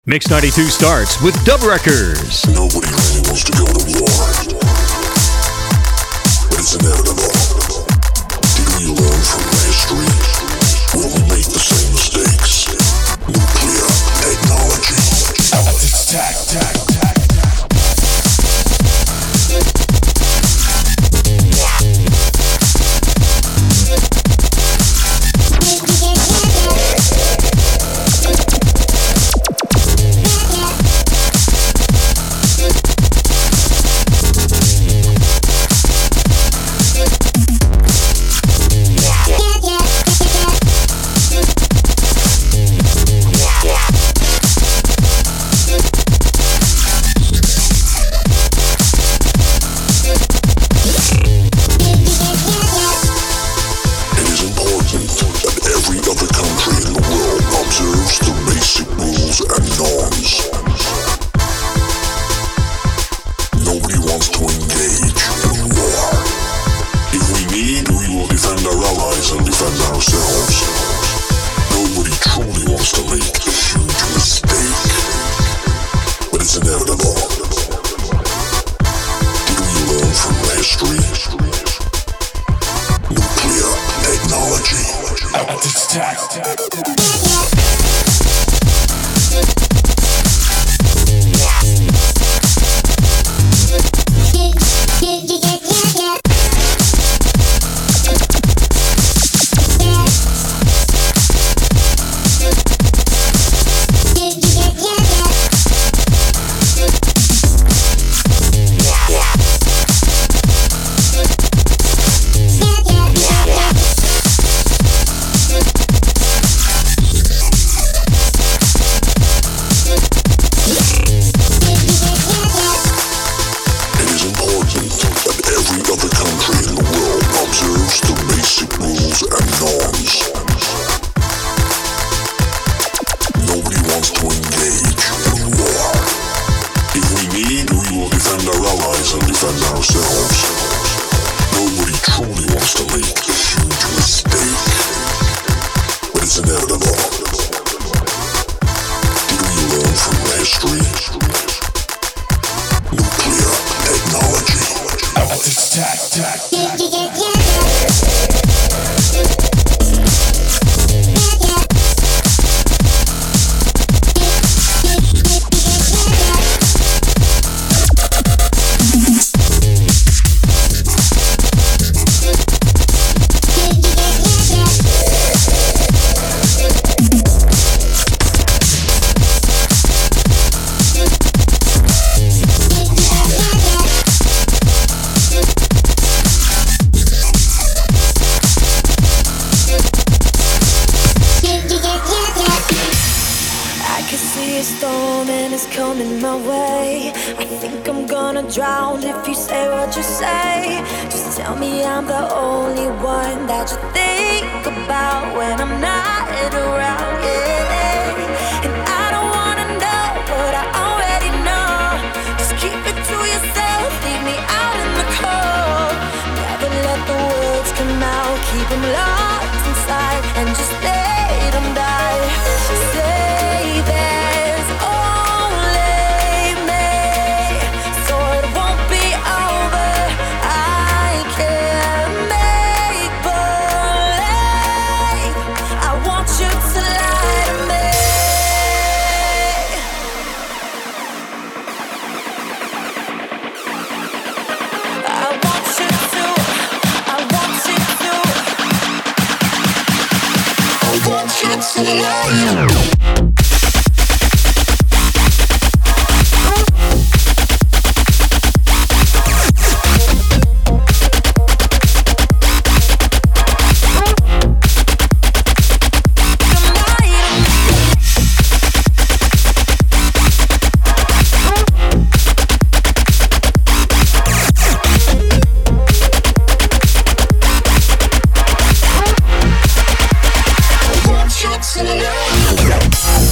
Mix 92 starts with Dub Records. Nobody really wants to go to war, but it's inevitable. Did we learn from history? Will we make the same mistakes? Nuclear technology. Yeah.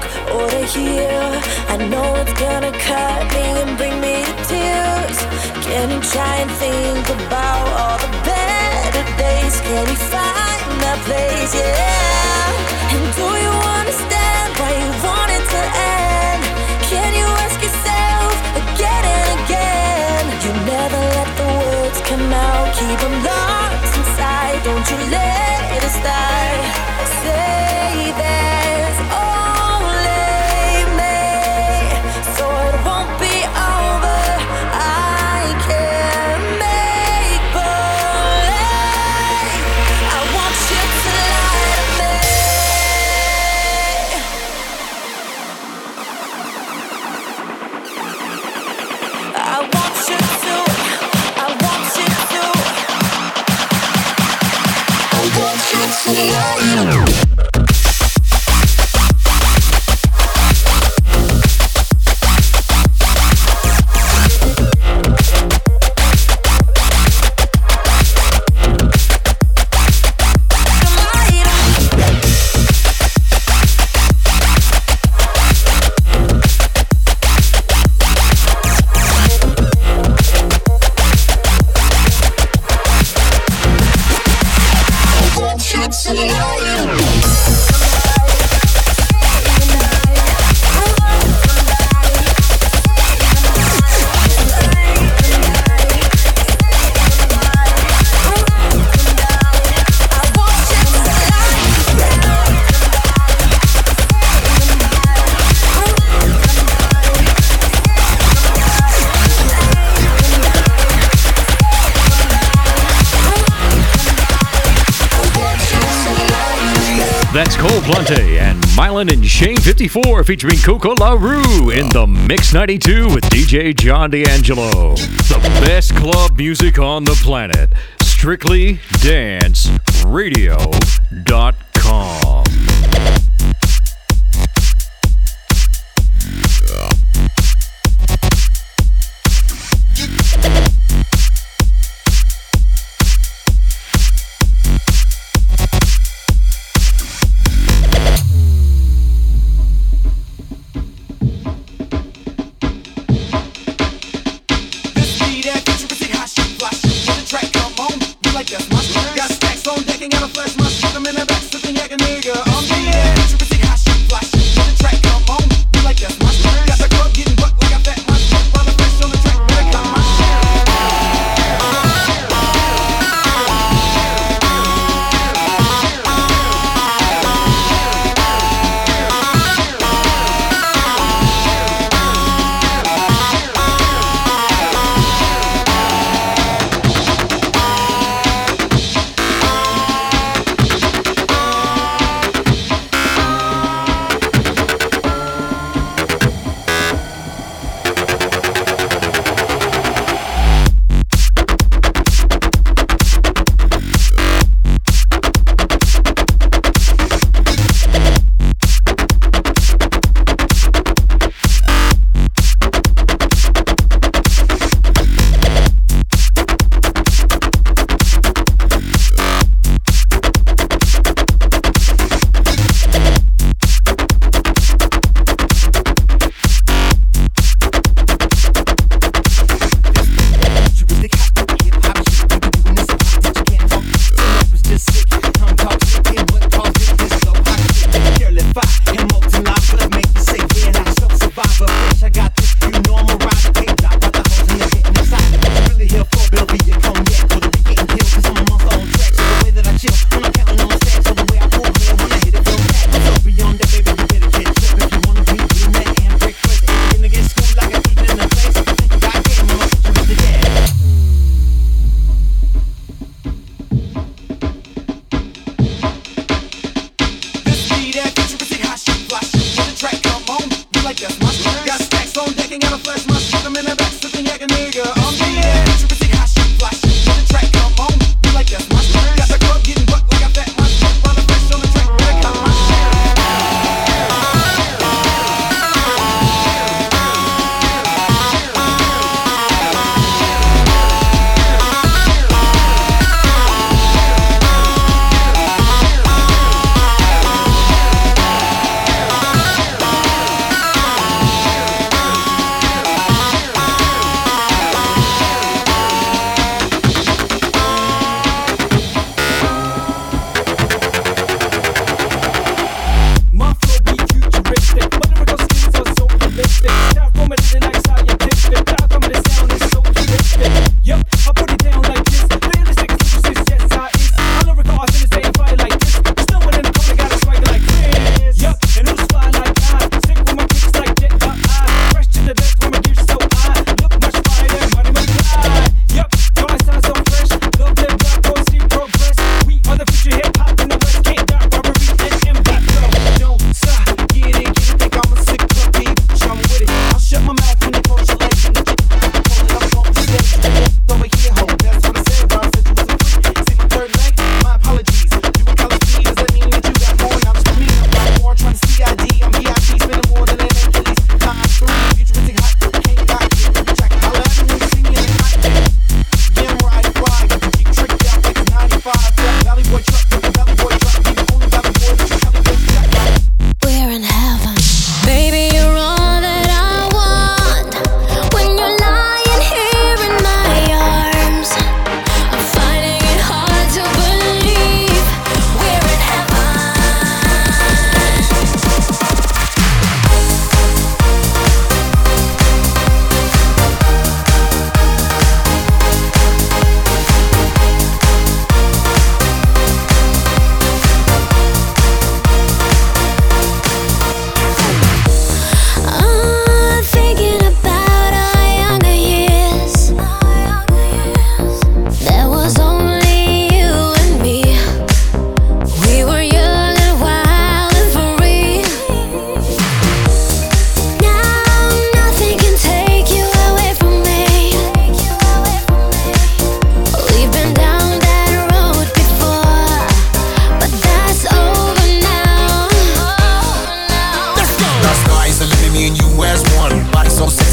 look or to hear. I know it's gonna cut me and bring me to tears. Can you try and think about all the better days? Can you find that place? Yeah. And do you understand why you want it to end? Can you ask yourself again and again? You never let the words come out, keep them locked inside. Don't you let it start. Say there's only me, so it won't be over. I can make believe. I want you to lie to me. I want you to. I want you to. I want you to lie. That's Cole Plante and Mylan and Shane 54 featuring Coco La Rue in the Mix 92 with DJ John D'Angelo. The best club music on the planet. StrictlyDanceRadio.com. Got stacks on deck and got a flash my shit. I'm in the back sipping yak a nigga.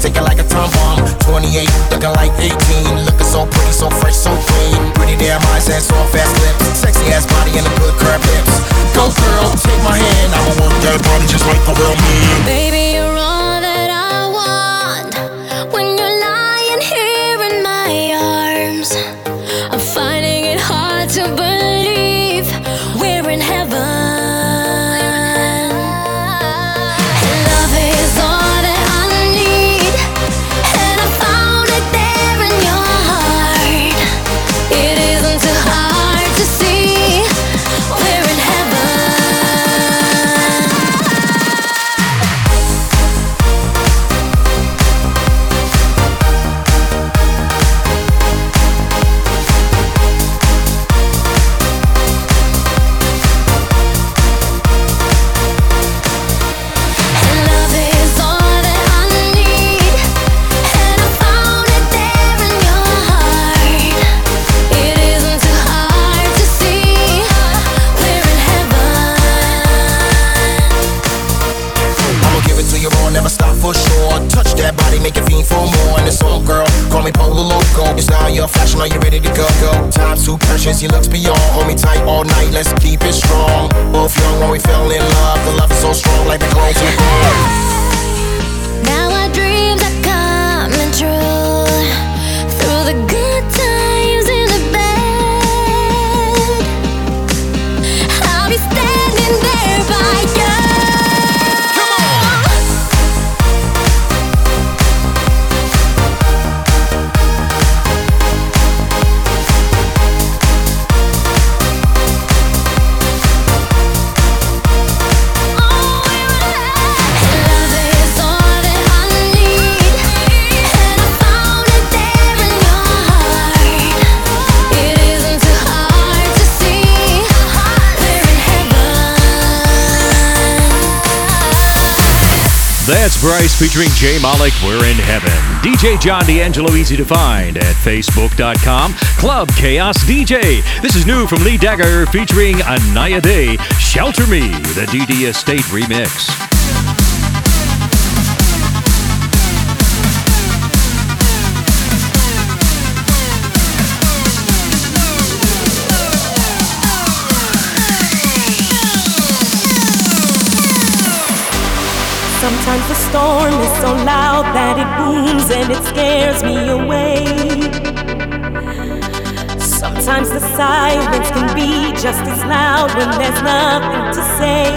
take it like a tom bomb. 28, looking like 18, looking so pretty, so fresh, so clean. Pretty damn eyes and soft ass lips, sexy ass body and a good curved hips. Go girl, take my hand, I'ma work that body just like a real man. Baby, you're all that I want. When you're lying here in my arms, I'm finding it hard to believe we're in heaven. Fashion, are you ready to go? Time's too precious, your looks beyond. Hold me tight all night, let's keep it strong. Both young when we fell in love. The love is so strong, like the clothes we bought. Now our dreams are coming true. Through the good times in the bad, I'll be standing there by you. That's Bryce featuring Jay Malik, We're in Heaven. DJ John D'Angelo, easy to find at Facebook.com, Club Chaos DJ. This is new from Lee Dagger featuring Anaya Day, Shelter Me, the DD Estate remix. Sometimes the storm is so loud that it booms and it scares me away. Sometimes the silence can be just as loud when there's nothing to say.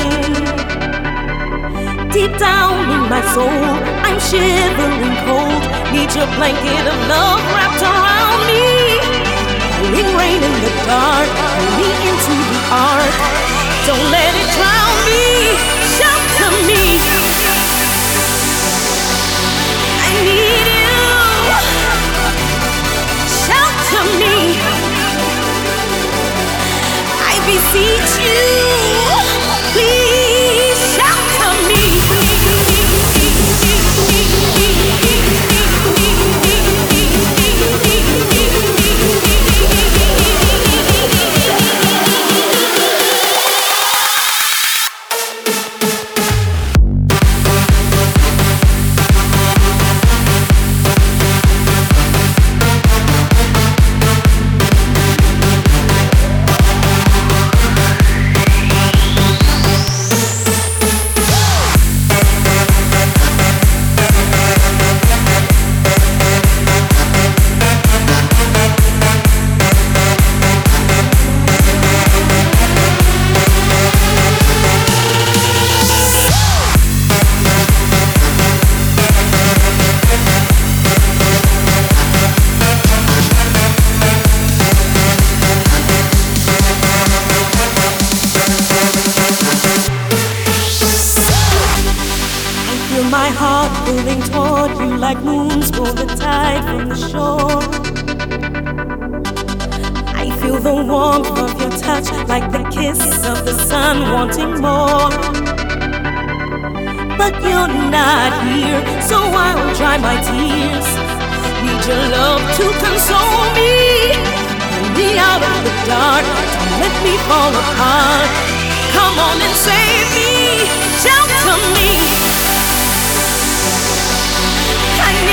Deep down in my soul, I'm shivering cold. Need your blanket of love wrapped around me. Pouring rain in the dark, pull me into the ark. Don't let it drown me, shelter me. I need you, shelter me. I beseech you, please shelter me. Like moons pull the tide from the shore. I feel the warmth of your touch, like the kiss of the sun, wanting more. But you're not here, so I'll dry my tears. Need your love to console me. Pull me out of the dark, don't let me fall apart. Come on and save me, shelter me. I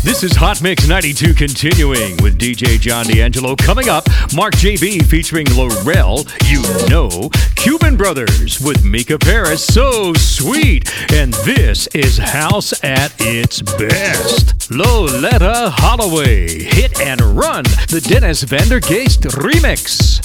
This is Hot Mix 92 continuing with DJ John D'Angelo. Coming up, Mark JB featuring Laurel, You Know, Cuban Brothers with Mika Paris, So Sweet, and this is House at its best. Loletta Holloway, Hit and Run, the Dennis Van der Geest remix.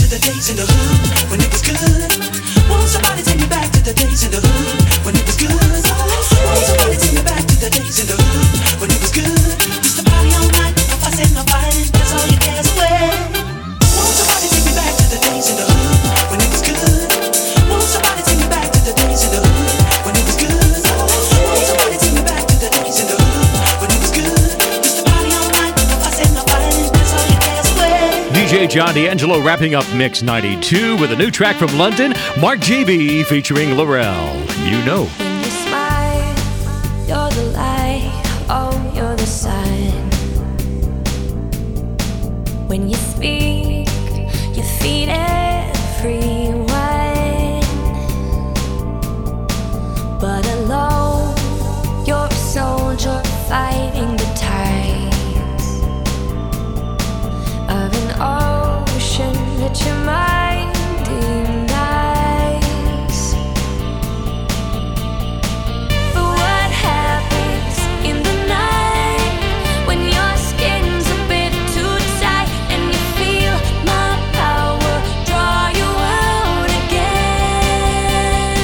the days in the hood when it was good? Won't somebody take me back to the days in the hood when it was good? Won't somebody take me back to the days in the hood when it was good? Just a party all night, no fussing, no fighting, that's all your cares away. Won't somebody take me back to the days in the hood when it was good? Won't somebody take me back to the days in the hood when it was good? Won't somebody take me back to the days in the hood when it was good? Just a party all night, no fussing, no fighting, that's all your cares away. DJ John D'Angelo wrapping up Mix 92 with a new track from London, Mark JB featuring Laurel. You know. When you smile, you're the light, oh, you're the sun. When you speak, you feed everyone. But alone, you're a soldier fighting the tides of an ocean that your mind denies. But what happens in the night when your skin's a bit too tight and you feel my power draw you out again?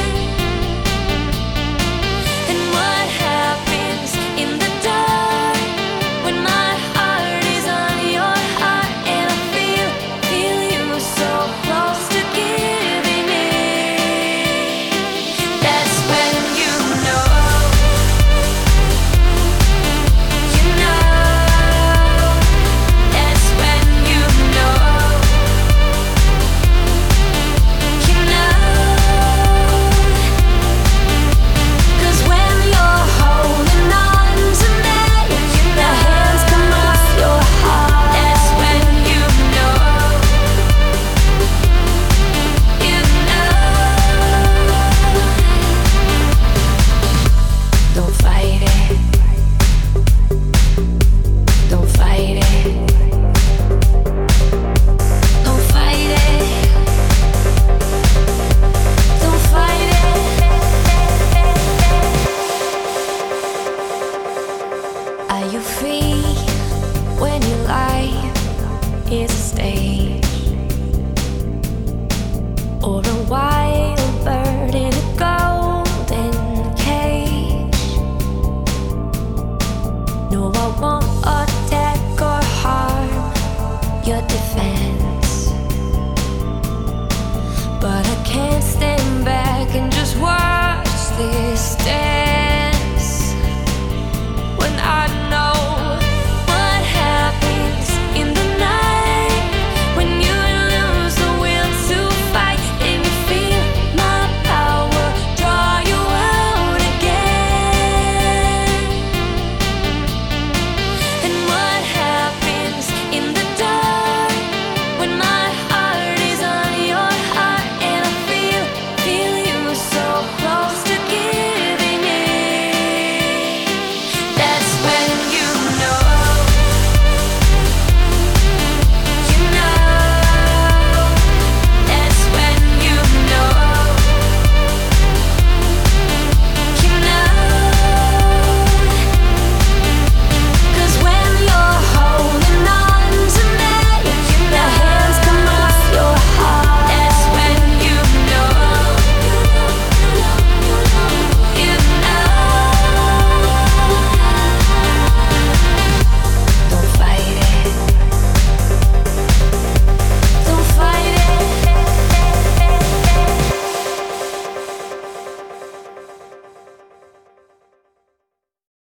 And what happens in the dark when my heart is on your heart and I feel you so close to giving in? That's when you know. That's when you know. Cause when you're holding on to me, the hands come off your heart. That's when you know. Don't fight it. Don't fight it. Don't fight it. Don't fight it. Are you free when your life is a stage? Or a wild bird in a golden cage? No, I won't attack or harm your defense, but I can't stand back and just watch this dance.